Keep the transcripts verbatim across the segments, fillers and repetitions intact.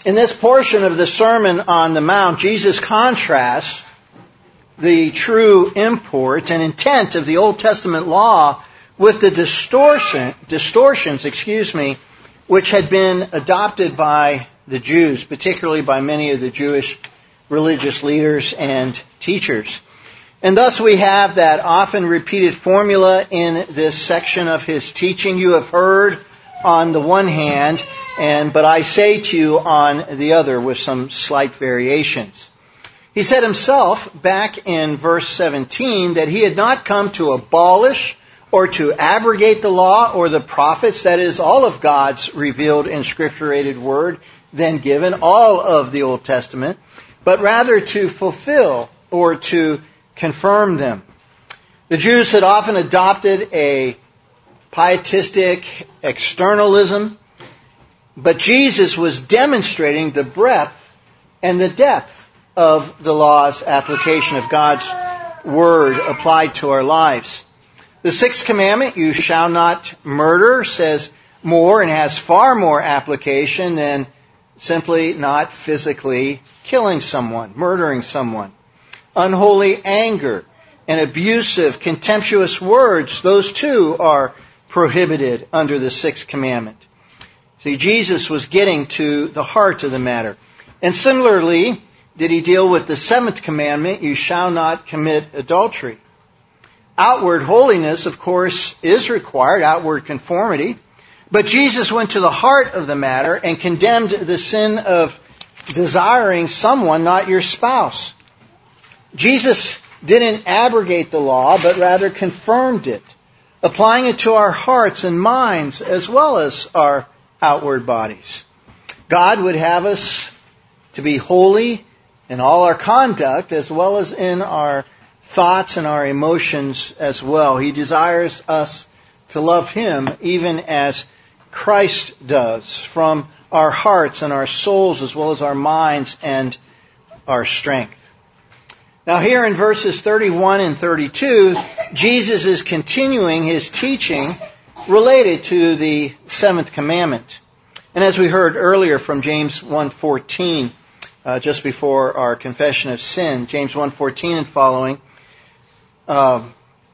In this portion of the Sermon on the Mount, Jesus contrasts the true import and intent of the Old Testament law with the distortion, distortions, excuse me, which had been adopted by the Jews, particularly by many of the Jewish religious leaders and teachers. And thus we have that often repeated formula in this section of his teaching. You have heard on the one hand, and but I say to you on the other, with some slight variations. He said himself back in verse seventeen that he had not come to abolish or to abrogate the law or the prophets, that is, all of God's revealed and scripturated word, then given, all of the Old Testament, but rather to fulfill or to confirm them. The Jews had often adopted a pietistic externalism, but Jesus was demonstrating the breadth and the depth of the law's application of God's word applied to our lives. The sixth commandment, you shall not murder, says more and has far more application than simply not physically killing someone, murdering someone. Unholy anger and abusive, contemptuous words, those too are prohibited under the sixth commandment. See, Jesus was getting to the heart of the matter. And similarly, did he deal with the seventh commandment, you shall not commit adultery. Outward holiness, of course, is required, outward conformity. But Jesus went to the heart of the matter and condemned the sin of desiring someone, not your spouse. Jesus didn't abrogate the law, but rather confirmed it, applying it to our hearts and minds as well as our outward bodies. God would have us to be holy in all our conduct as well as in our thoughts and our emotions as well. He desires us to love Him even as Christ does, from our hearts and our souls as well as our minds and our strength. Now here in verses thirty-one and thirty-two, Jesus is continuing his teaching related to the seventh commandment. And as we heard earlier from James one fourteen, uh, just before our confession of sin, James one fourteen and following, uh,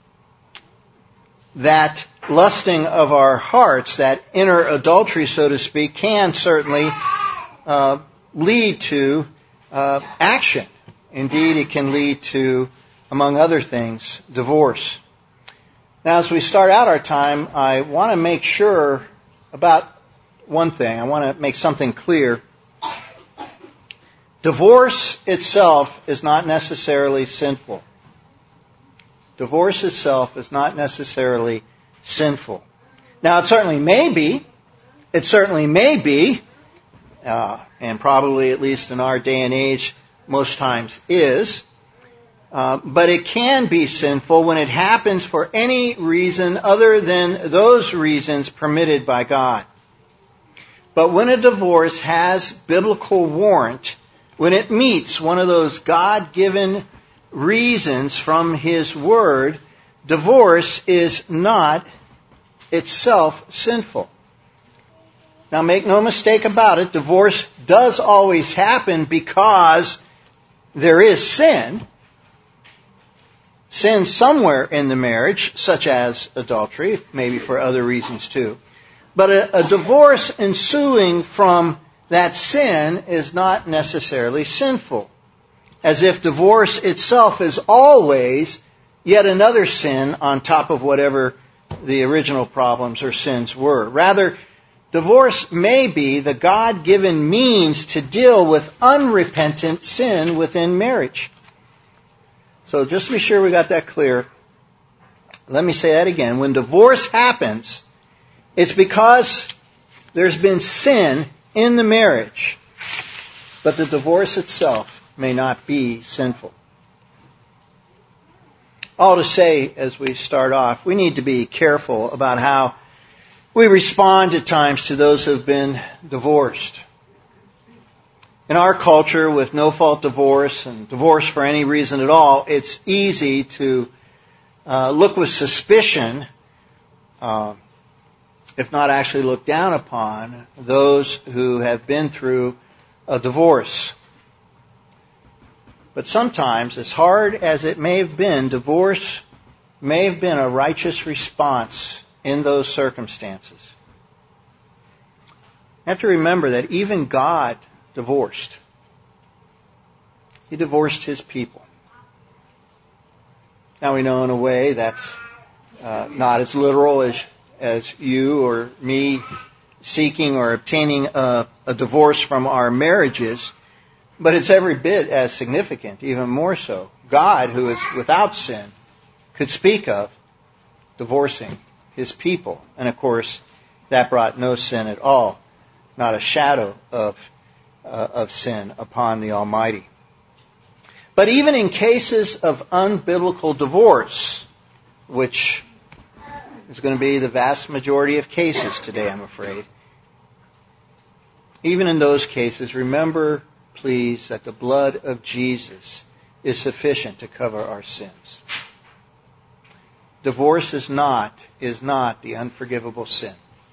that lusting of our hearts, that inner adultery, so to speak, can certainly uh, lead to uh, action. Indeed, it can lead to, among other things, divorce. Now, as we start out our time, I want to make sure about one thing. I want to make something clear. Divorce itself is not necessarily sinful. Divorce itself is not necessarily sinful. Now, it certainly may be. It certainly may be, uh, and probably, at least in our day and age, most times is. Uh, but it can be sinful when it happens for any reason other than those reasons permitted by God. But when a divorce has biblical warrant, when it meets one of those God-given reasons from His Word, divorce is not itself sinful. Now make no mistake about it, divorce does always happen because there is sin. Sin somewhere in the marriage, such as adultery, maybe for other reasons too. But a, a divorce ensuing from that sin is not necessarily sinful. As if divorce itself is always yet another sin on top of whatever the original problems or sins were. Rather, divorce may be the God-given means to deal with unrepentant sin within marriage. So just to be sure we got that clear, let me say that again. When divorce happens, it's because there's been sin in the marriage, but the divorce itself may not be sinful. All to say, as we start off, we need to be careful about how we respond at times to those who have been divorced. In our culture, with no-fault divorce and divorce for any reason at all, it's easy to uh, look with suspicion, uh, if not actually look down upon, those who have been through a divorce. But sometimes, as hard as it may have been, divorce may have been a righteous response in those circumstances. You have to remember that even God divorced. He divorced His people. Now we know in a way that's uh, not as literal as, as you or me seeking or obtaining a, a divorce from our marriages, but it's every bit as significant, even more so. God, who is without sin, could speak of divorcing His people. And of course, that brought no sin at all, not a shadow of, uh, of sin upon the Almighty. But even in cases of unbiblical divorce, which is going to be the vast majority of cases today, I'm afraid, even in those cases, remember, please, that the blood of Jesus is sufficient to cover our sins. Divorce is not, is not the unforgivable sin.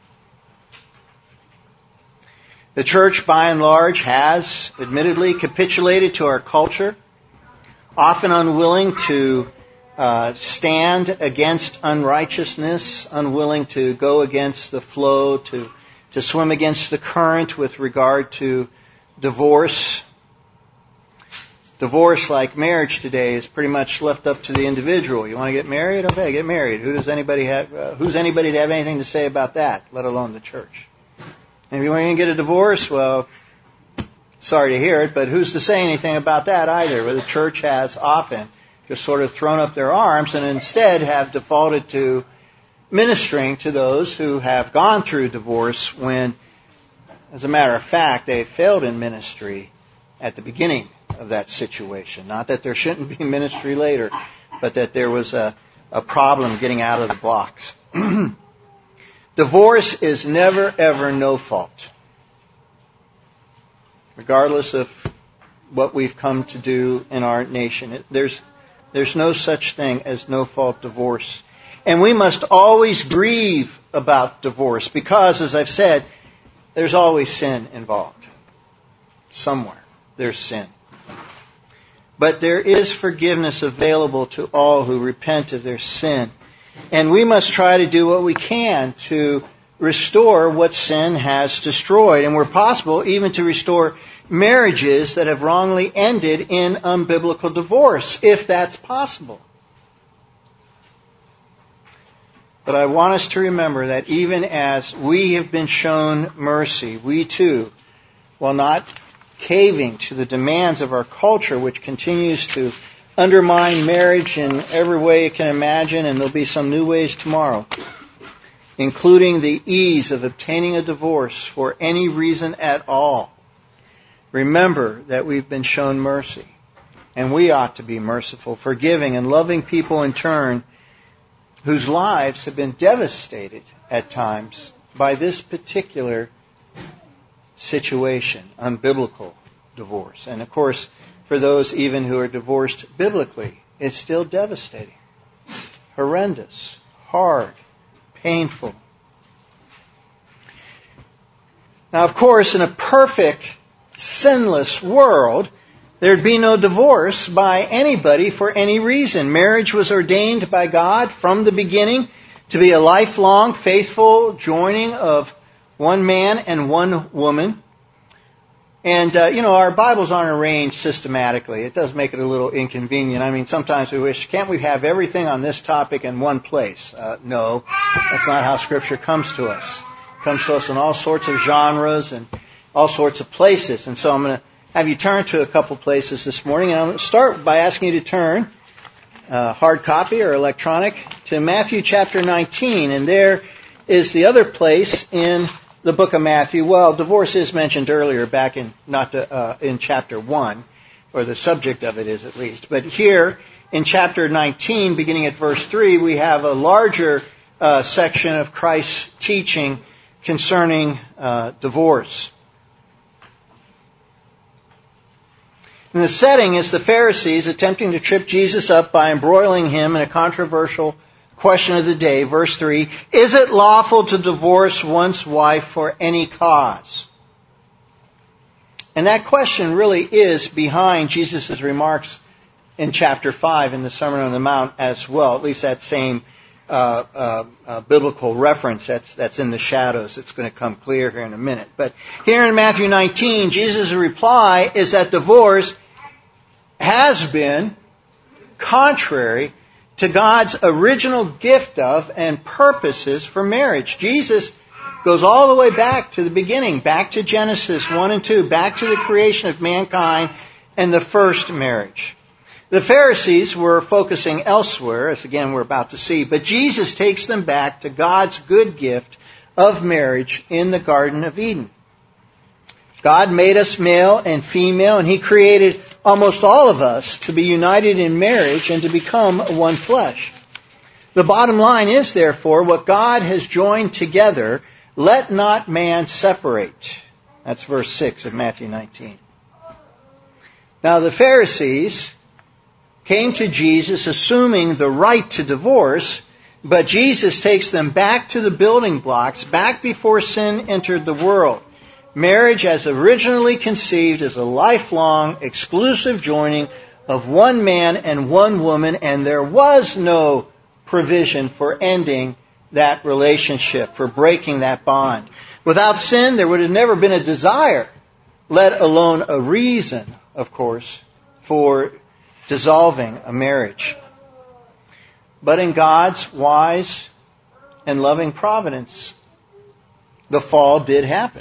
The church, by and large, has admittedly capitulated to our culture, often unwilling to uh, stand against unrighteousness, unwilling to go against the flow, to, to swim against the current with regard to divorce. Divorce, like marriage today, is pretty much left up to the individual. You want to get married? Okay, get married. Who does anybody have? Uh, who's anybody to have anything to say about that, let alone the church? And if you want to get a divorce, well, sorry to hear it, but who's to say anything about that either? Well, the church has often just sort of thrown up their arms and instead have defaulted to ministering to those who have gone through divorce when, as a matter of fact, they failed in ministry at the beginning of that situation. Not that there shouldn't be ministry later, but that there was a, a problem getting out of the blocks. Divorce is never, ever no fault. Regardless of what we've come to do in our nation. It, there's, there's no such thing as no-fault divorce. And we must always grieve about divorce because, as I've said, there's always sin involved. Somewhere there's sin. But there is forgiveness available to all who repent of their sin. And we must try to do what we can to restore what sin has destroyed. And where possible, even to restore marriages that have wrongly ended in unbiblical divorce, if that's possible. But I want us to remember that even as we have been shown mercy, we too, while not caving to the demands of our culture, which continues to undermine marriage in every way you can imagine, and there'll be some new ways tomorrow, including the ease of obtaining a divorce for any reason at all. Remember that we've been shown mercy, and we ought to be merciful, forgiving, and loving people in turn whose lives have been devastated at times by this particular situation, unbiblical divorce. And of course, for those even who are divorced biblically, it's still devastating, horrendous, hard, painful. Now, of course, in a perfect, sinless world, there'd be no divorce by anybody for any reason. Marriage was ordained by God from the beginning to be a lifelong, faithful joining of one man and one woman. And, uh, you know, our Bibles aren't arranged systematically. It does make it a little inconvenient. I mean, sometimes we wish, can't we have everything on this topic in one place? Uh, no, that's not how Scripture comes to us. It comes to us in all sorts of genres and all sorts of places. And so I'm going to have you turn to a couple places this morning. And I'm going to start by asking you to turn, uh, hard copy or electronic, to Matthew chapter nineteen. And there is the other place in the book of Matthew. Well, divorce is mentioned earlier back in, not to, uh, in chapter one, or the subject of it is at least. But here in chapter nineteen, beginning at verse three, we have a larger uh, section of Christ's teaching concerning uh, divorce. And the setting is the Pharisees attempting to trip Jesus up by embroiling him in a controversial question of the day. Verse three, is it lawful to divorce one's wife for any cause? And that question really is behind Jesus' remarks in chapter five in the Sermon on the Mount as well, at least that same uh, uh, uh, biblical reference that's, that's in the shadows. It's going to come clear here in a minute. But here in Matthew nineteen, Jesus' reply is that divorce has been contrary to God's original gift of and purposes for marriage. Jesus goes all the way back to the beginning, back to Genesis one and two, back to the creation of mankind and the first marriage. The Pharisees were focusing elsewhere, as again we're about to see, but Jesus takes them back to God's good gift of marriage in the Garden of Eden. God made us male and female, and He created almost all of us to be united in marriage and to become one flesh. The bottom line is, therefore, what God has joined together, let not man separate. That's verse six of Matthew nineteen. Now the Pharisees came to Jesus assuming the right to divorce, but Jesus takes them back to the building blocks, back before sin entered the world. Marriage, as originally conceived, is a lifelong, exclusive joining of one man and one woman, and there was no provision for ending that relationship, for breaking that bond. Without sin, there would have never been a desire, let alone a reason, of course, for dissolving a marriage. But in God's wise and loving providence, the fall did happen.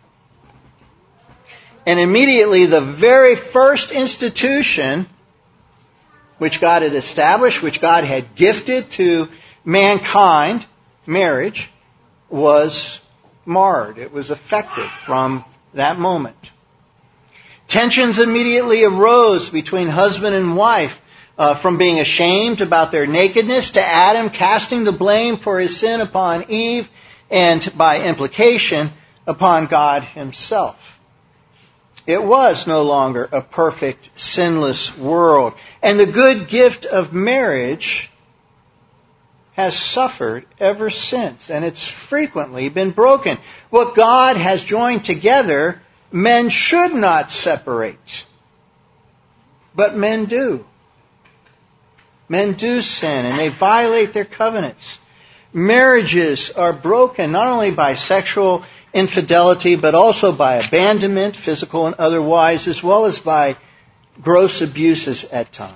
And immediately the very first institution which God had established, which God had gifted to mankind, marriage, was marred. It was affected from that moment. Tensions immediately arose between husband and wife, uh, from being ashamed about their nakedness to Adam casting the blame for his sin upon Eve and, by implication, upon God Himself. It was no longer a perfect, sinless world. And the good gift of marriage has suffered ever since, and it's frequently been broken. What God has joined together, men should not separate. But men do. Men do sin, and they violate their covenants. Marriages are broken not only by sexual infidelity, but also by abandonment, physical and otherwise, as well as by gross abuses at times.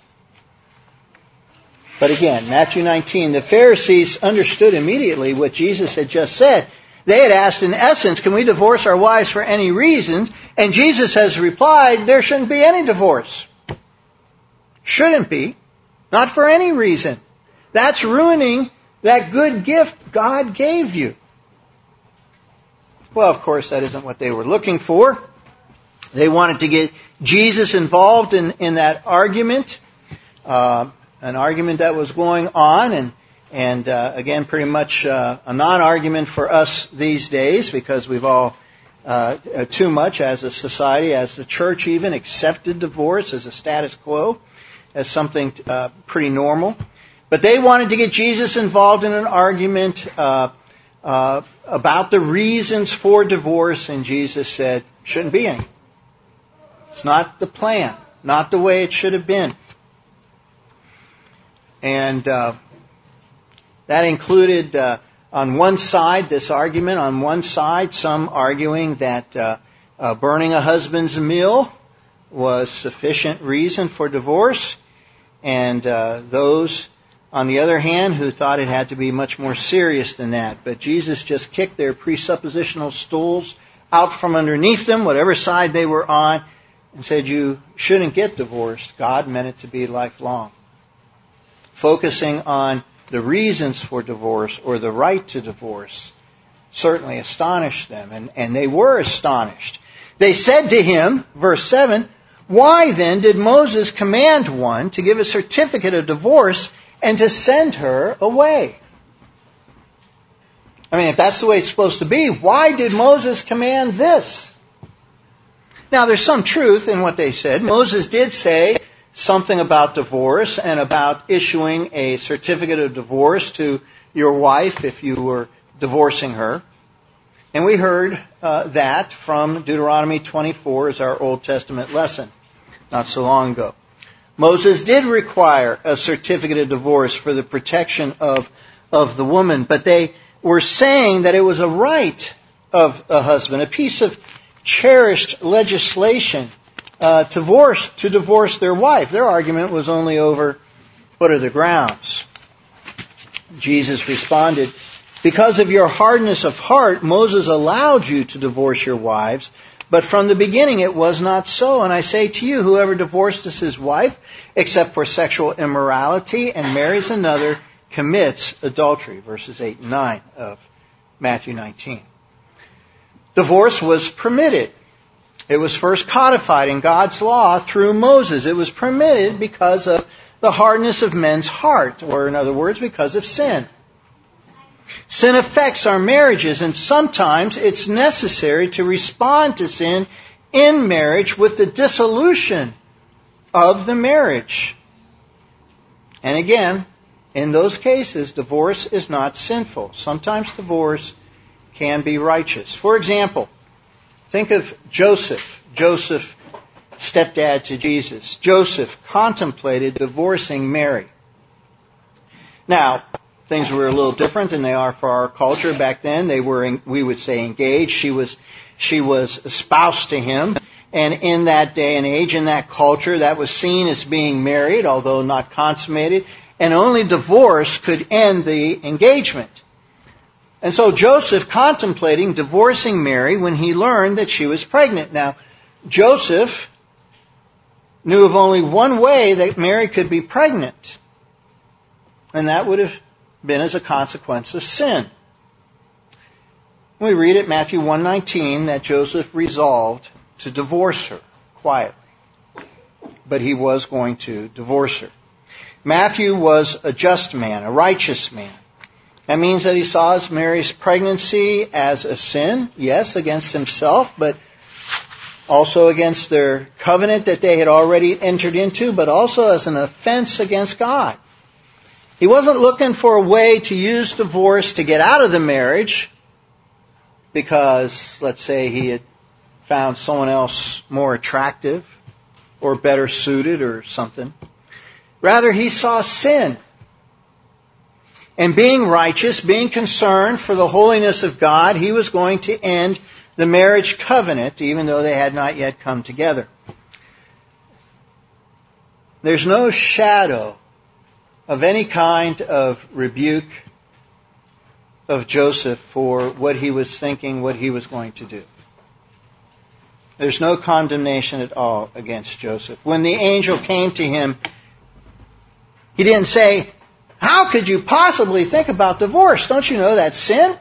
But again, Matthew nineteen, the Pharisees understood immediately what Jesus had just said. They had asked, in essence, can we divorce our wives for any reason? And Jesus has replied, there shouldn't be any divorce. Shouldn't be. Not for any reason. That's ruining that good gift God gave you. Well, of course, that isn't what they were looking for. They wanted to get Jesus involved in, in that argument, uh, an argument that was going on, and And uh, again, pretty much uh, a non-argument for us these days, because we've all uh, too much as a society, as the church even, accepted divorce as a status quo, as something uh, pretty normal. But they wanted to get Jesus involved in an argument uh, uh, about the reasons for divorce, and Jesus said, shouldn't be any. It's not the plan, not the way it should have been. And Uh, That included, uh, on one side, this argument, on one side, some arguing that uh, uh, burning a husband's meal was sufficient reason for divorce, and uh, those, on the other hand, who thought it had to be much more serious than that. But Jesus just kicked their presuppositional stools out from underneath them, whatever side they were on, and said, you shouldn't get divorced. God meant it to be lifelong. Focusing on the reasons for divorce, or the right to divorce, certainly astonished them, and, and they were astonished. They said to him, verse seven, why then did Moses command one to give a certificate of divorce and to send her away? I mean, if that's the way it's supposed to be, why did Moses command this? Now, there's some truth in what they said. Moses did say something about divorce and about issuing a certificate of divorce to your wife if you were divorcing her. And we heard uh, that from Deuteronomy twenty-four as our Old Testament lesson not so long ago. Moses did require a certificate of divorce for the protection of, of the woman, but they were saying that it was a right of a husband, a piece of cherished legislation uh, to divorce, to divorce their wife. Their argument was only over what are the grounds. Jesus responded, because of your hardness of heart, Moses allowed you to divorce your wives, but from the beginning it was not so. And I say to you, whoever divorces his wife, except for sexual immorality, and marries another, commits adultery. Verses eight and nine of Matthew nineteen. Divorce was permitted. It was first codified in God's law through Moses. It was permitted because of the hardness of men's heart, or in other words, because of sin. Sin affects our marriages, and sometimes it's necessary to respond to sin in marriage with the dissolution of the marriage. And again, in those cases, divorce is not sinful. Sometimes divorce can be righteous. For example, think of Joseph. Joseph, stepdad to Jesus. Joseph contemplated divorcing Mary. Now, things were a little different than they are for our culture. Back then, they were, we would say, engaged. She was, she was espoused to him. And in that day and age, in that culture, that was seen as being married, although not consummated. And only divorce could end the engagement. And so Joseph contemplating divorcing Mary when he learned that she was pregnant. Now, Joseph knew of only one way that Mary could be pregnant. And that would have been as a consequence of sin. We read at Matthew one nineteen that Joseph resolved to divorce her quietly. But he was going to divorce her. Matthew was a just man, a righteous man. That means that he saw Mary's pregnancy as a sin, yes, against himself, but also against their covenant that they had already entered into, but also as an offense against God. He wasn't looking for a way to use divorce to get out of the marriage because, let's say, he had found someone else more attractive or better suited or something. Rather, he saw sin. And being righteous, being concerned for the holiness of God, he was going to end the marriage covenant, even though they had not yet come together. There's no shadow of any kind of rebuke of Joseph for what he was thinking, what he was going to do. There's no condemnation at all against Joseph. When the angel came to him, he didn't say, how could you possibly think about divorce? Don't you know that's sin?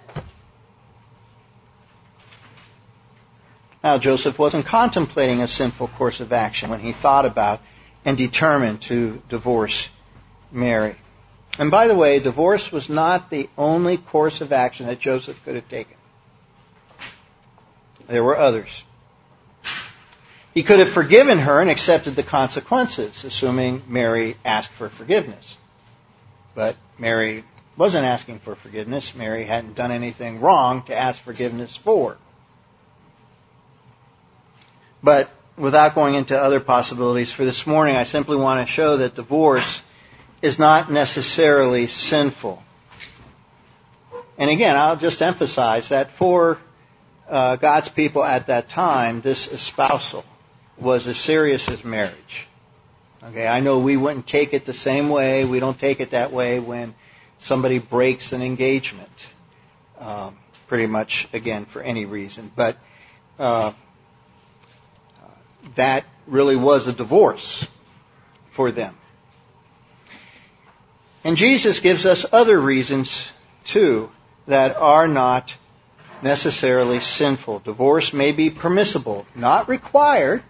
Now, Joseph wasn't contemplating a sinful course of action when he thought about and determined to divorce Mary. And by the way, divorce was not the only course of action that Joseph could have taken. There were others. He could have forgiven her and accepted the consequences, assuming Mary asked for forgiveness. But Mary wasn't asking for forgiveness. Mary hadn't done anything wrong to ask forgiveness for. But without going into other possibilities for this morning, I simply want to show that divorce is not necessarily sinful. And again, I'll just emphasize that for uh, God's people at that time, this espousal was as serious as marriage. Okay, I know we wouldn't take it the same way. We don't take it that way when somebody breaks an engagement. Um, pretty much, again, for any reason. But uh, that really was a divorce for them. And Jesus gives us other reasons, too, that are not necessarily sinful. Divorce may be permissible, not required.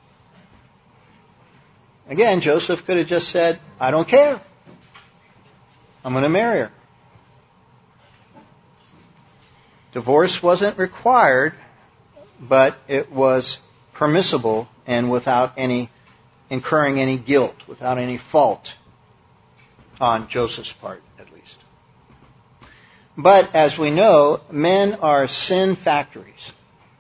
Again, Joseph could have just said, I don't care. I'm going to marry her. Divorce wasn't required, but it was permissible and without any incurring any guilt, without any fault on Joseph's part, at least. But as we know, men are sin factories.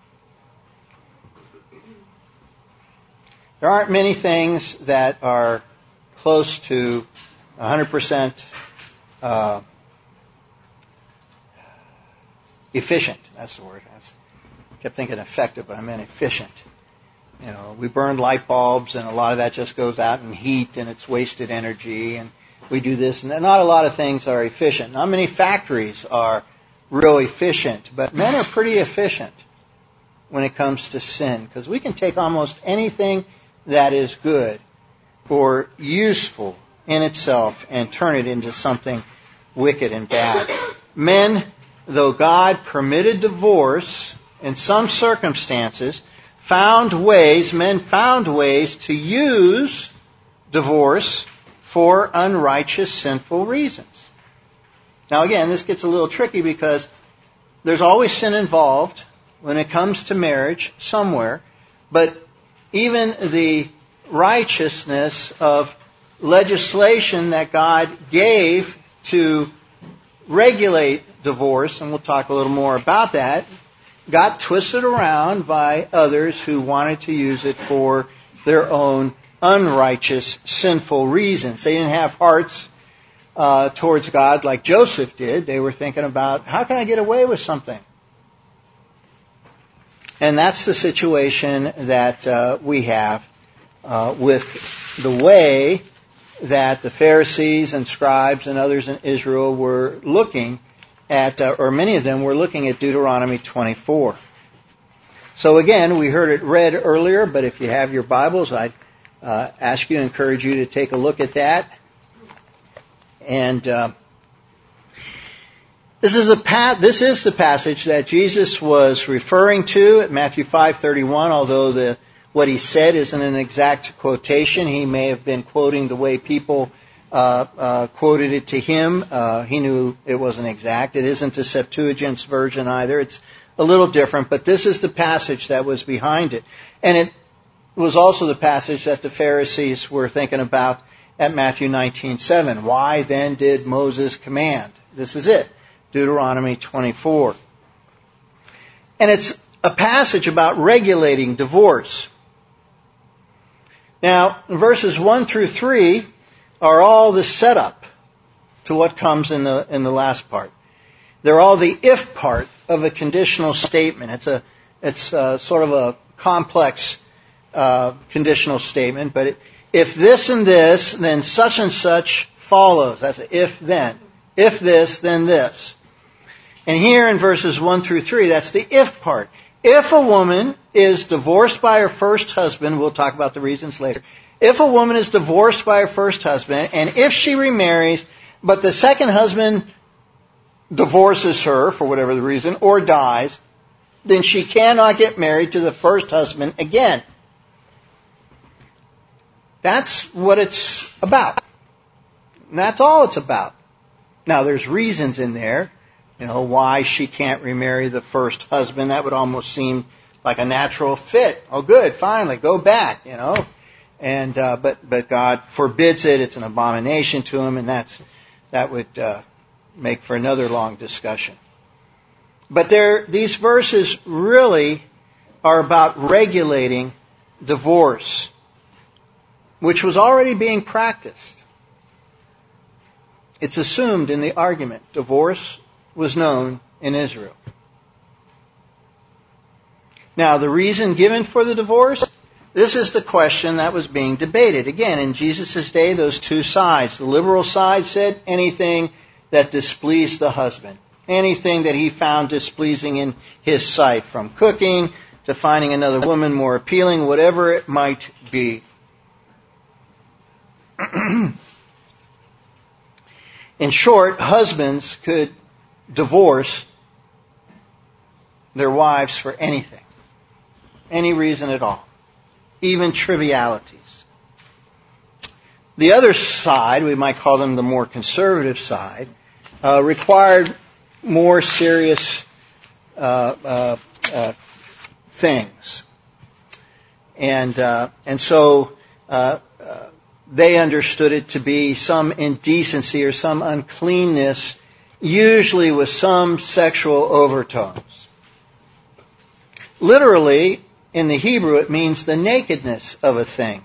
There aren't many things that are close to one hundred percent uh, efficient. That's the word. I kept thinking effective, but I meant efficient. You know, we burn light bulbs, and a lot of that just goes out in heat, and it's wasted energy, and we do this, and not a lot of things are efficient. Not many factories are real efficient, but men are pretty efficient when it comes to sin, because we can take almost anything that is good or useful in itself and turn it into something wicked and bad. Men, though God permitted divorce in some circumstances, found ways, men found ways to use divorce for unrighteous, sinful reasons. Now again, this gets a little tricky because there's always sin involved when it comes to marriage somewhere, but even the righteousness of legislation that God gave to regulate divorce, and we'll talk a little more about that, got twisted around by others who wanted to use it for their own unrighteous, sinful reasons. They didn't have hearts uh, towards God like Joseph did. They were thinking about, how can I get away with something? And that's the situation that uh, we have uh, with the way that the Pharisees and scribes and others in Israel were looking at, uh, or many of them were looking at Deuteronomy twenty-four. So again, we heard it read earlier, but if you have your Bibles, I'd uh, ask you, encourage you to take a look at that. And uh, this is a pa- this is the passage that Jesus was referring to at Matthew five thirty-one. Although the what he said isn't an exact quotation, he may have been quoting the way people uh, uh, quoted it to him. Uh, he knew it wasn't exact. It isn't the Septuagint's version either. It's a little different, but this is the passage that was behind it, and it was also the passage that the Pharisees were thinking about at Matthew nineteen seven. Why then did Moses command? This is it. Deuteronomy twenty-four. And it's a passage about regulating divorce. Now, verses one through three are all the setup to what comes in the in the last part. They're all the if part of a conditional statement. It's a it's a, sort of a complex uh, conditional statement, but it, if this and this, then such and such follows. That's a if then. If this, then this. And here in verses one through three, that's the if part. If a woman is divorced by her first husband, we'll talk about the reasons later. If a woman is divorced by her first husband, and if she remarries, but the second husband divorces her for whatever the reason, or dies, then she cannot get married to the first husband again. That's what it's about. And that's all it's about. Now, there's reasons in there, you know, why she can't remarry the first husband. That would almost seem like a natural fit. Oh, good, finally, go back, you know. And uh, but but God forbids it. It's an abomination to him, and that's that would uh, make for another long discussion. But there, these verses really are about regulating divorce, which was already being practiced. It's assumed in the argument. Divorce was known in Israel. Now, the reason given for the divorce, this is the question that was being debated. Again, in Jesus' day, those two sides. The liberal side said anything that displeased the husband. Anything that he found displeasing in his sight, from cooking to finding another woman more appealing, whatever it might be. In short, husbands could divorce their wives for anything, any reason at all, even trivialities. The other side, we might call them the more conservative side, uh, required more serious uh, uh, uh, things, and uh, and so uh, uh, they understood it to be some indecency or some uncleanness usually with some sexual overtones. Literally, in the Hebrew, it means the nakedness of a thing.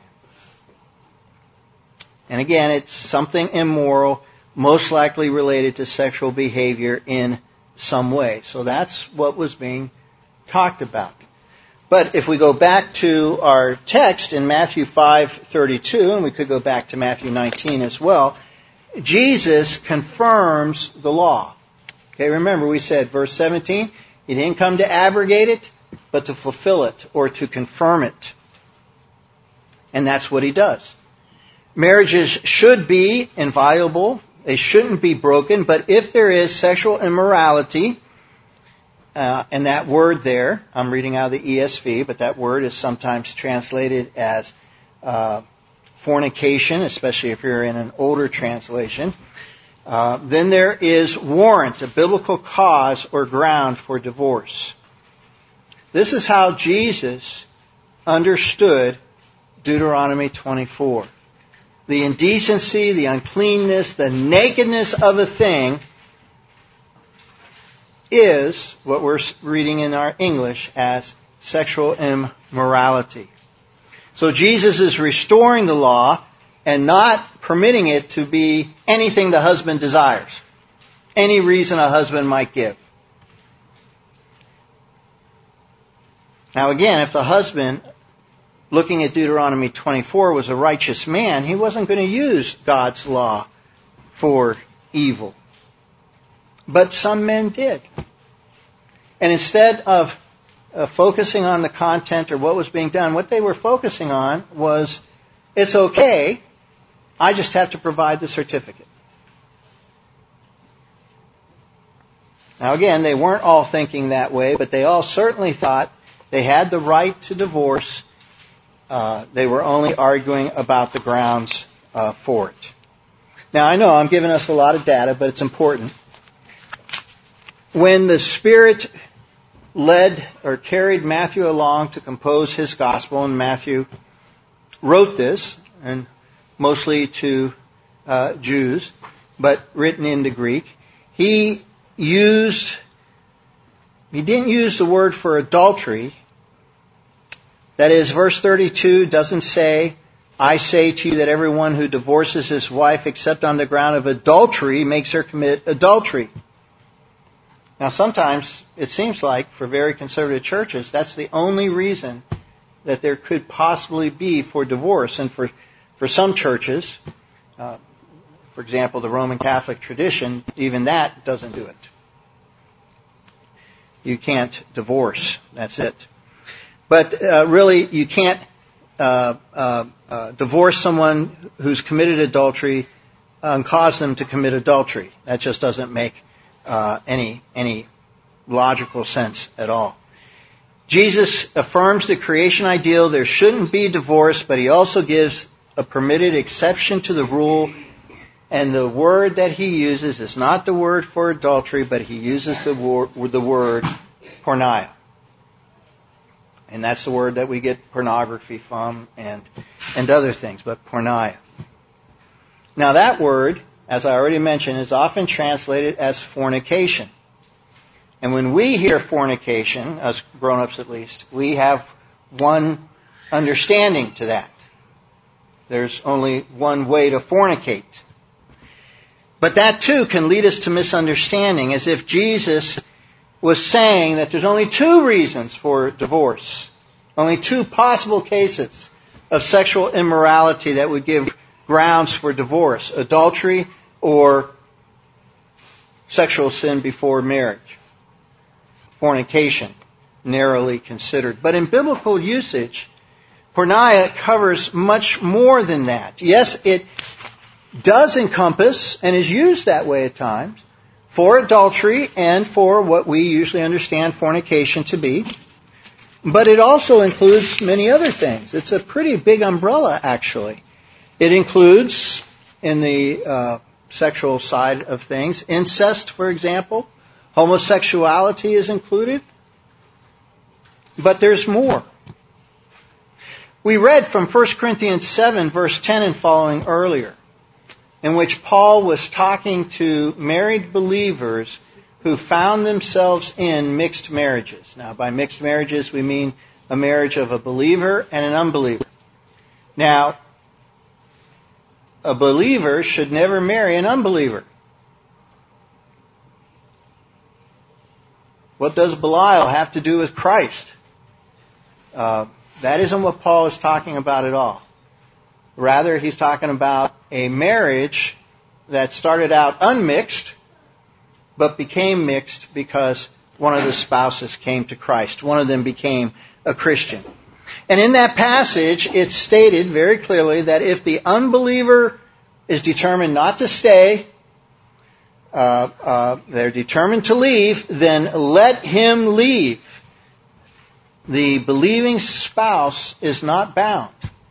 And again, it's something immoral, most likely related to sexual behavior in some way. So that's what was being talked about. But if we go back to our text in Matthew five thirty-two, and we could go back to Matthew nineteen as well, Jesus confirms the law. Okay, remember we said, verse seventeen, He didn't come to abrogate it, but to fulfill it or to confirm it. And that's what He does. Marriages should be inviolable. They shouldn't be broken. But if there is sexual immorality, uh, and that word there, I'm reading out of the E S V, but that word is sometimes translated as uh, fornication, especially if you're in an older translation, uh, then there is warrant, a biblical cause or ground for divorce. This is how Jesus understood Deuteronomy twenty-four. The indecency, the uncleanness, the nakedness of a thing is what we're reading in our English as sexual immorality. So Jesus is restoring the law and not permitting it to be anything the husband desires, any reason a husband might give. Now again, if the husband, looking at Deuteronomy twenty-four, was a righteous man, he wasn't going to use God's law for evil. But some men did. And instead of uh, focusing on the content or what was being done, what they were focusing on was, it's okay, I just have to provide the certificate. Now again, they weren't all thinking that way, but they all certainly thought they had the right to divorce. Uh, they were only arguing about the grounds uh, for it. Now, I know I'm giving us a lot of data, but it's important. When the Spirit led or carried Matthew along to compose his gospel, and Matthew wrote this, and mostly to uh, Jews, but written into Greek, he used, he didn't use the word for adultery. That is, verse thirty-two doesn't say, I say to you that everyone who divorces his wife except on the ground of adultery makes her commit adultery. Now sometimes it seems like for very conservative churches that's the only reason that there could possibly be for divorce. And for, for some churches, uh, for example the Roman Catholic tradition, even that doesn't do it. You can't divorce. That's it. But uh, really, you can't uh, uh, uh, divorce someone who's committed adultery and cause them to commit adultery. That just doesn't make uh, any any logical sense at all. Jesus affirms the creation ideal. There shouldn't be divorce, but he also gives a permitted exception to the rule. And the word that he uses is not the word for adultery, but he uses the word, the word porneia. And that's the word that we get pornography from and, and other things, but porneia. Now that word, as I already mentioned, is often translated as fornication. And when we hear fornication, as grown-ups at least, we have one understanding to that. There's only one way to fornicate. But that too can lead us to misunderstanding, as if Jesus was saying that there's only two reasons for divorce, only two possible cases of sexual immorality that would give grounds for divorce: adultery or sexual sin before marriage, fornication, narrowly considered. But in biblical usage, porneia covers much more than that. Yes, it does encompass and is used that way at times for adultery and for what we usually understand fornication to be. But it also includes many other things. It's a pretty big umbrella, actually. It includes, in the uh, sexual side of things, incest, for example. Homosexuality is included. But there's more. We read from First Corinthians seven, verse ten and following earlier. in which Paul was talking to married believers who found themselves in mixed marriages. Now, by mixed marriages, we mean a marriage of a believer and an unbeliever. Now, a believer should never marry an unbeliever. What does Belial have to do with Christ? Uh, that isn't what Paul is talking about at all. Rather, he's talking about a marriage that started out unmixed, but became mixed because one of the spouses came to Christ. One of them became a Christian. And in that passage, it's stated very clearly that if the unbeliever is determined not to stay, uh, uh, they're determined to leave, then let him leave. The believing spouse is not bound.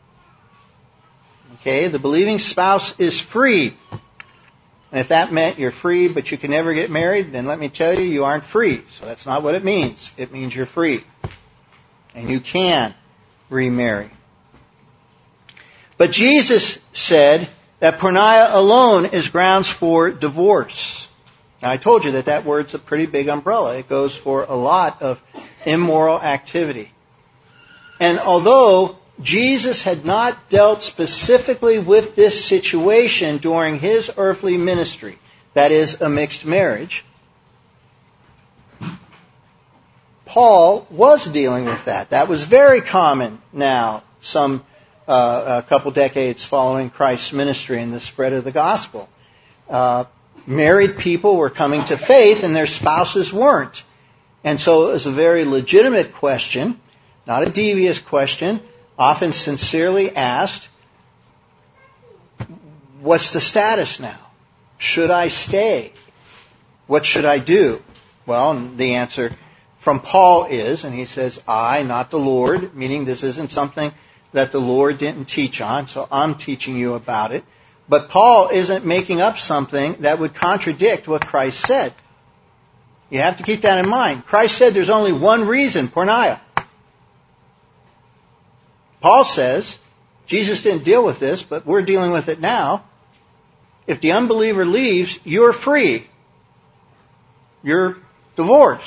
Okay, the believing spouse is free. And if that meant you're free but you can never get married, then let me tell you, you aren't free. So that's not what it means. It means you're free. And you can remarry. But Jesus said that porneia alone is grounds for divorce. Now, I told you that that word's a pretty big umbrella. It goes for a lot of immoral activity. And although Jesus had not dealt specifically with this situation during his earthly ministry, that is, a mixed marriage, Paul was dealing with that. That was very common now, some uh, a couple decades following Christ's ministry and the spread of the gospel. Uh, married people were coming to faith and their spouses weren't. And so it was a very legitimate question, not a devious question, often sincerely asked, what's the status now? Should I stay? What should I do? Well, the answer from Paul is, and he says, I, not the Lord, meaning this isn't something that the Lord didn't teach on, so I'm teaching you about it. But Paul isn't making up something that would contradict what Christ said. You have to keep that in mind. Christ said there's only one reason, porneia. Paul says, Jesus didn't deal with this, but we're dealing with it now. If the unbeliever leaves, you're free. You're divorced.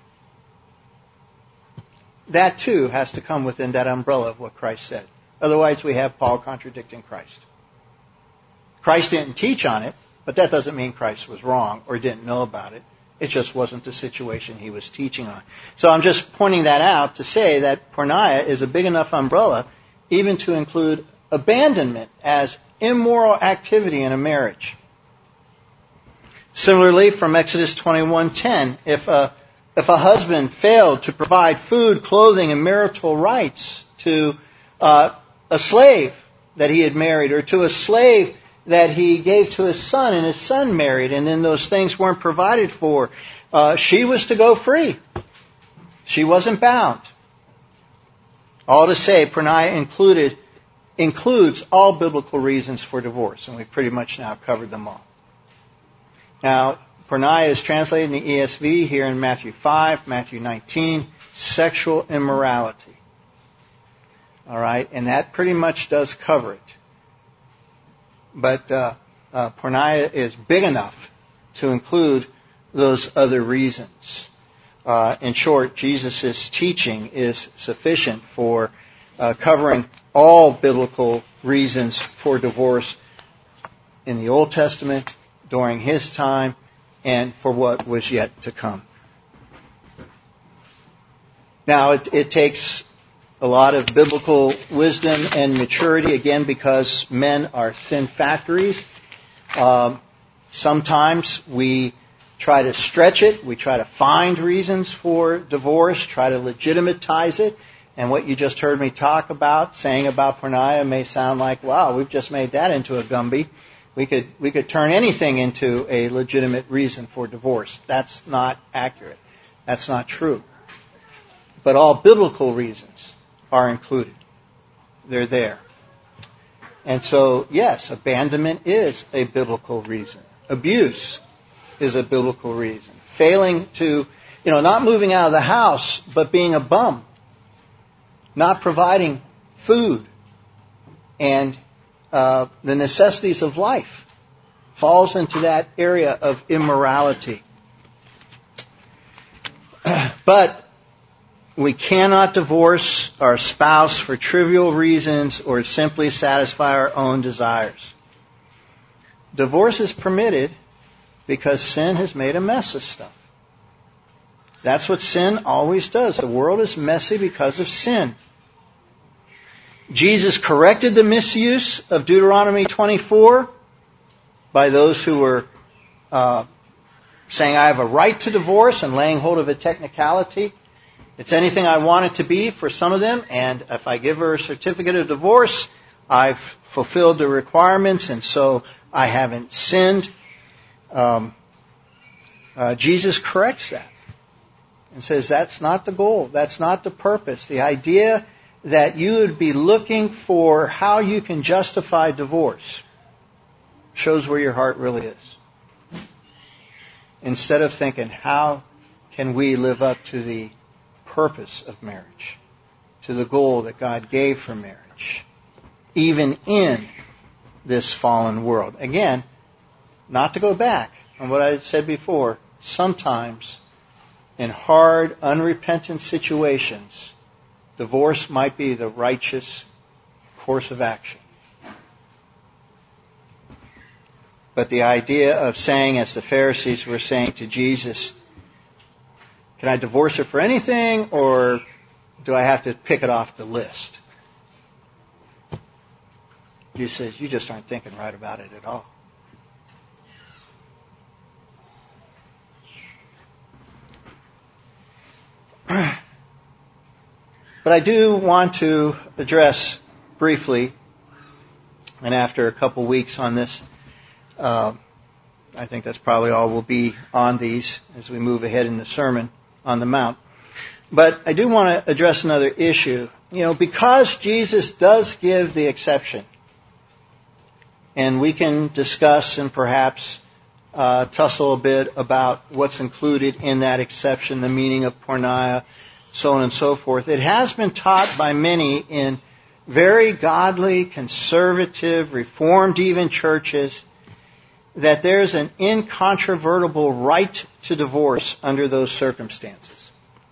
That too has to come within that umbrella of what Christ said. Otherwise, we have Paul contradicting Christ. Christ didn't teach on it, but that doesn't mean Christ was wrong or didn't know about it. It just wasn't the situation he was teaching on. So I'm just pointing that out to say that porneia is a big enough umbrella even to include abandonment as immoral activity in a marriage. Similarly, from Exodus twenty-one ten, if a, if a husband failed to provide food, clothing, and marital rights to uh, a slave that he had married, or to a slave that he gave to his son, and his son married, and then those things weren't provided for, uh, she was to go free. She wasn't bound. All to say, porneia included, includes all biblical reasons for divorce, and we've pretty much now covered them all. Now, porneia is translated in the E S V here in Matthew five, Matthew nineteen, sexual immorality. All right, and that pretty much does cover it. But uh, uh, porneia is big enough to include those other reasons. Uh, in short, Jesus' teaching is sufficient for uh, covering all biblical reasons for divorce in the Old Testament, during his time, and for what was yet to come. Now, it, it takes a lot of biblical wisdom and maturity, again, because men are sin factories. Um, sometimes we try to stretch it. We try to find reasons for divorce, try to legitimatize it. And what you just heard me talk about, saying about porneia, may sound like, wow, we've just made that into a Gumby. We could, we could turn anything into a legitimate reason for divorce. That's not accurate. That's not true. But all biblical reasons are included. They're there. And so, yes, abandonment is a biblical reason. Abuse is a biblical reason. Failing to, you know, not moving out of the house, but being a bum. Not providing food and uh, the necessities of life falls into that area of immorality. But we cannot divorce our spouse for trivial reasons or simply satisfy our own desires. Divorce is permitted because sin has made a mess of stuff. That's what sin always does. The world is messy because of sin. Jesus corrected the misuse of Deuteronomy twenty-four by those who were uh, saying, I have a right to divorce, and laying hold of a technicality. It's anything I want it to be for some of them, and if I give her a certificate of divorce, I've fulfilled the requirements, and so I haven't sinned. Um, uh, Jesus corrects that and says that's not the goal. That's not the purpose. The idea that you would be looking for how you can justify divorce shows where your heart really is. Instead of thinking, how can we live up to the purpose of marriage, to the goal that God gave for marriage, even in this fallen world. Again, not to go back on what I said before, sometimes in hard, unrepentant situations, divorce might be the righteous course of action. But the idea of saying, as the Pharisees were saying to Jesus, can I divorce her for anything, or do I have to pick it off the list? Jesus says, you just aren't thinking right about it at all. But I do want to address briefly, and after a couple weeks on this, uh, I think that's probably all we'll be on these as we move ahead in the Sermon on the Mount. But I do want to address another issue. You know, because Jesus does give the exception, and we can discuss and perhaps uh, tussle a bit about what's included in that exception, the meaning of porneia, so on and so forth. It has been taught by many in very godly, conservative, reformed even churches that there's an incontrovertible right to divorce under those circumstances.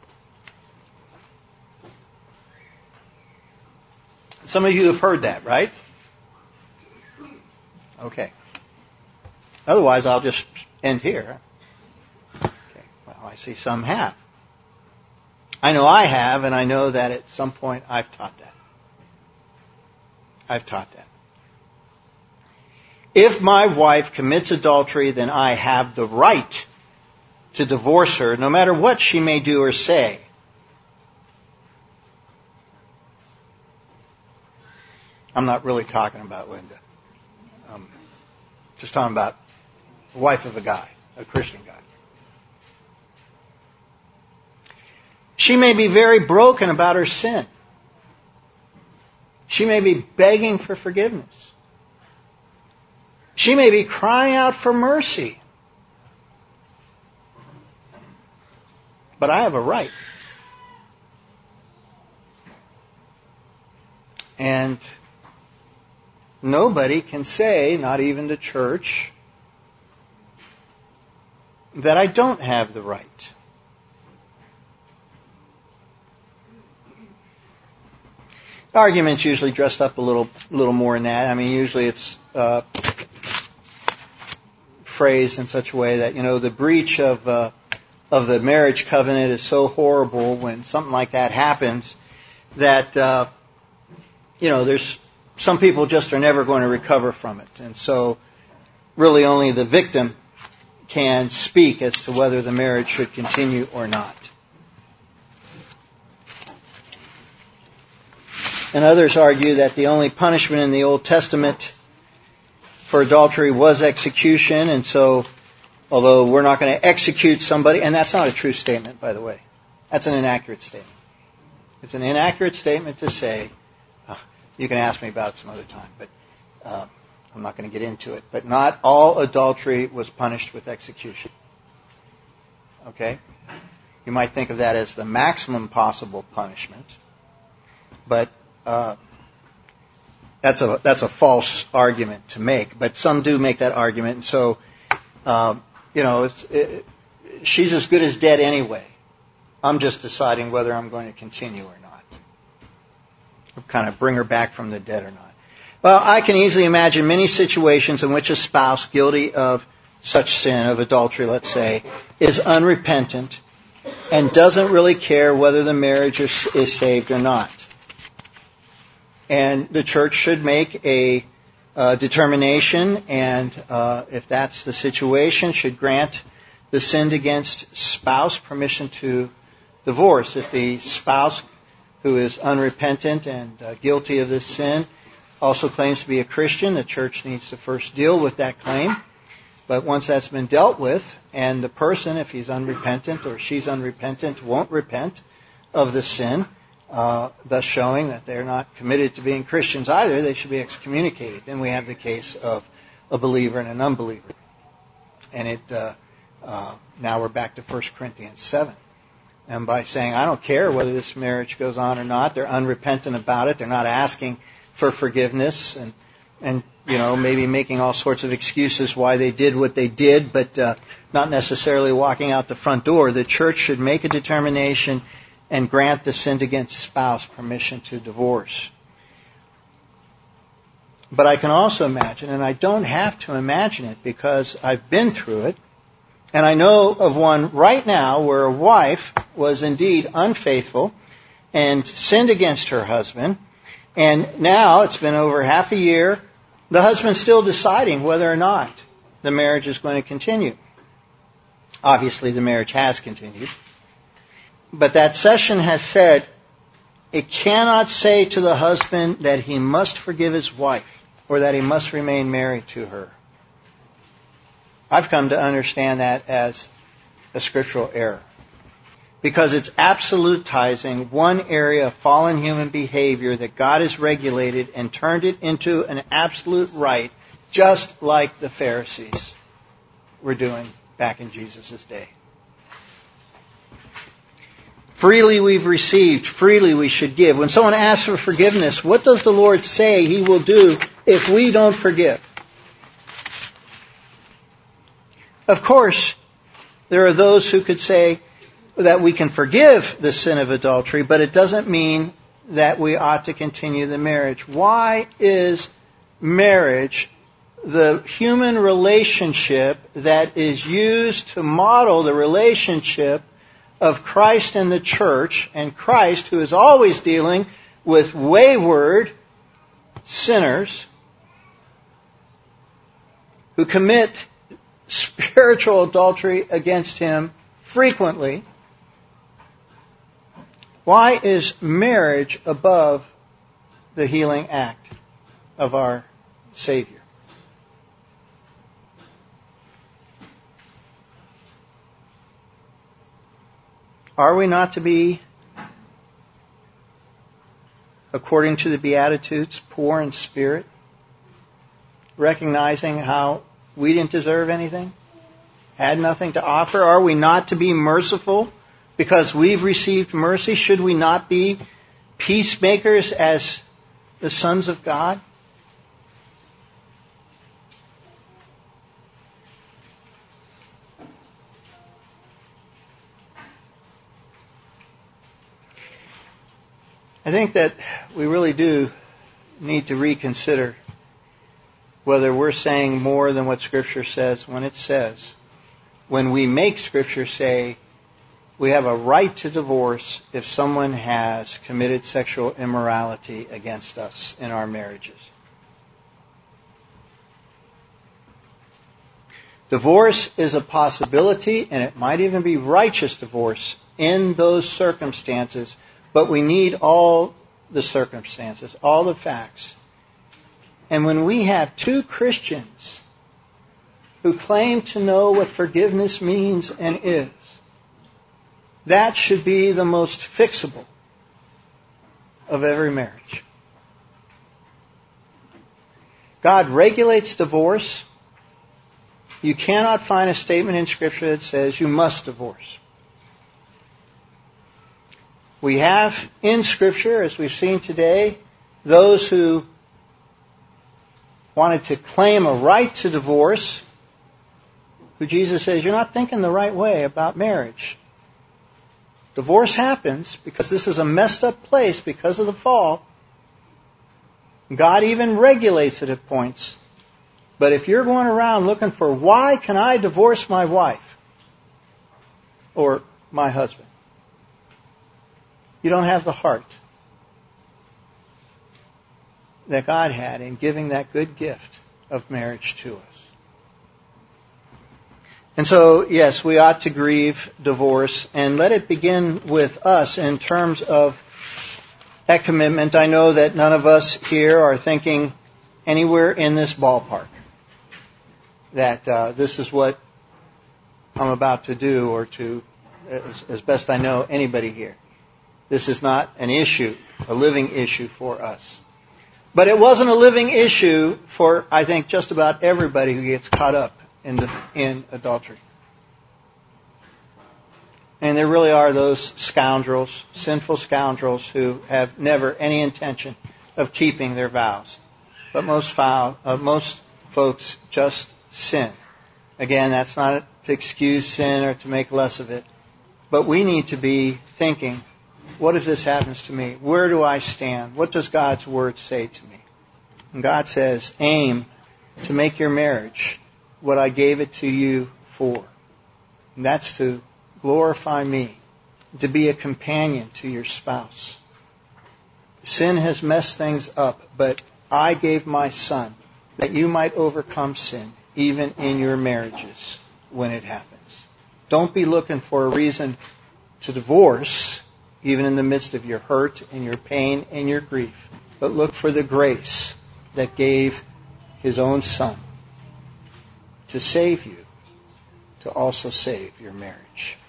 Some of you have heard that, right? Okay. Otherwise, I'll just end here. Okay. Well, I see some have. I know I have, and I know that at some point I've taught that. I've taught that. If my wife commits adultery, then I have the right to divorce her, no matter what she may do or say. I'm not really talking about Linda. I'm just talking about the wife of a guy, a Christian guy. She may be very broken about her sin. She may be begging for forgiveness. She may be crying out for mercy. But I have a right. And nobody can say, not even the church, that I don't have the right. The argument's usually dressed up a little, little more than that. I mean, usually it's uh, phrased in such a way that, you know, the breach of uh, of the marriage covenant is so horrible when something like that happens that, uh, you know, there's some people just are never going to recover from it. And so really only the victim can speak as to whether the marriage should continue or not. And others argue that the only punishment in the Old Testament for adultery was execution, and so although we're not going to execute somebody, and that's not a true statement, by the way. That's an inaccurate statement. It's an inaccurate statement to say, uh, you can ask me about it some other time, but uh, I'm not going to get into it. But not all adultery was punished with execution. Okay? You might think of that as the maximum possible punishment, but Uh, that's a that's a false argument to make. But some do make that argument, and so uh, you know, it's, it, she's as good as dead anyway. I'm just deciding whether I'm going to continue or not, or kind of bring her back from the dead or not. Well, I can easily imagine many situations in which a spouse guilty of such sin, of adultery, let's say, is unrepentant and doesn't really care whether the marriage is, is saved or not. And the church should make a uh, determination, and uh, if that's the situation, should grant the sinned against spouse permission to divorce. If the spouse who is unrepentant and uh, guilty of this sin also claims to be a Christian, the church needs to first deal with that claim. But once that's been dealt with, and the person, if he's unrepentant or she's unrepentant, won't repent of the sin, uh, thus showing that they're not committed to being Christians either, they should be excommunicated. Then we have the case of a believer and an unbeliever. And it uh, uh, now we're back to First Corinthians seven. And by saying, I don't care whether this marriage goes on or not, they're unrepentant about it, they're not asking for forgiveness, and and you know, maybe making all sorts of excuses why they did what they did, but uh, not necessarily walking out the front door. The church should make a determination and grant the sinned against spouse permission to divorce. But I can also imagine, and I don't have to imagine it because I've been through it, and I know of one right now where a wife was indeed unfaithful and sinned against her husband, and now it's been over half a year. The husband's still deciding whether or not the marriage is going to continue. Obviously, the marriage has continued. But that session has said it cannot say to the husband that he must forgive his wife or that he must remain married to her. I've come to understand that as a scriptural error, because it's absolutizing one area of fallen human behavior that God has regulated and turned it into an absolute right, just like the Pharisees were doing back in Jesus' day. Freely we've received, freely we should give. When someone asks for forgiveness, what does the Lord say He will do if we don't forgive? Of course, there are those who could say that we can forgive the sin of adultery, but it doesn't mean that we ought to continue the marriage. Why is marriage the human relationship that is used to model the relationship of Christ and the church, and Christ, who is always dealing with wayward sinners who commit spiritual adultery against Him frequently? Why is marriage above the healing act of our Savior? Are we not to be, according to the Beatitudes, poor in spirit, recognizing how we didn't deserve anything, had nothing to offer? Are we not to be merciful because we've received mercy? Should we not be peacemakers as the sons of God? I think that we really do need to reconsider whether we're saying more than what Scripture says when it says, when we make Scripture say we have a right to divorce if someone has committed sexual immorality against us in our marriages. Divorce is a possibility, and it might even be righteous divorce in those circumstances, but we need all the circumstances, all the facts. And when we have two Christians who claim to know what forgiveness means and is, that should be the most fixable of every marriage. God regulates divorce. You cannot find a statement in Scripture that says you must divorce. We have in Scripture, as we've seen today, those who wanted to claim a right to divorce, who Jesus says, you're not thinking the right way about marriage. Divorce happens because this is a messed up place because of the fall. God even regulates it at points. But if you're going around looking for, why can I divorce my wife or my husband? You don't have the heart that God had in giving that good gift of marriage to us. And so, yes, we ought to grieve divorce, and let it begin with us in terms of that commitment. I know that none of us here are thinking anywhere in this ballpark that uh, this is what I'm about to do, or to, as, as best I know, anybody here. This is not an issue, a living issue for us. But it wasn't a living issue for, I think, just about everybody who gets caught up in, the, in adultery. And there really are those scoundrels, sinful scoundrels, who have never any intention of keeping their vows. But most foul, uh, most folks just sin. Again, that's not to excuse sin or to make less of it. But we need to be thinking, what if this happens to me? Where do I stand? What does God's Word say to me? And God says, aim to make your marriage what I gave it to you for. And that's to glorify me, to be a companion to your spouse. Sin has messed things up, but I gave my Son that you might overcome sin, even in your marriages when it happens. Don't be looking for a reason to divorce, even in the midst of your hurt and your pain and your grief. But look for the grace that gave His own Son to save you, to also save your marriage.